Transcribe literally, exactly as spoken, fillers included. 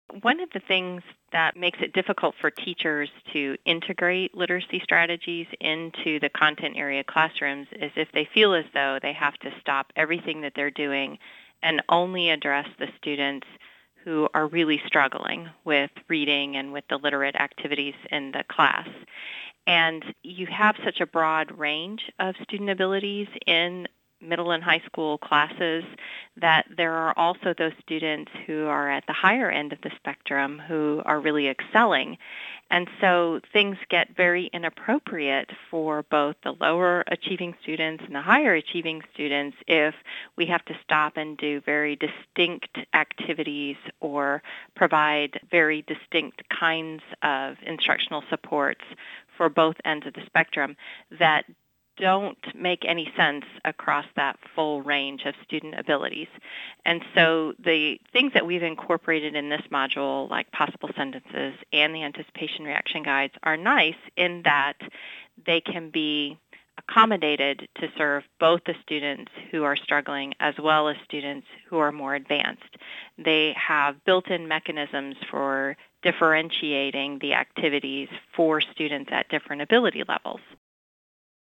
One of the things that makes it difficult for teachers to integrate literacy strategies into the content area classrooms is if they feel as though they have to stop everything that they're doing and only address the students who are really struggling with reading and with the literate activities in the class. And you have such a broad range of student abilities in middle and high school classes that there are also those students who are at the higher end of the spectrum who are really excelling. And so things get very inappropriate for both the lower achieving students and the higher achieving students if we have to stop and do very distinct activities or provide very distinct kinds of instructional supports for both ends of the spectrum that don't make any sense across that full range of student abilities. And so the things that we've incorporated in this module, like possible sentences and the anticipation reaction guides, are nice in that they can be accommodated to serve both the students who are struggling as well as students who are more advanced. They have built-in mechanisms for differentiating the activities for students at different ability levels.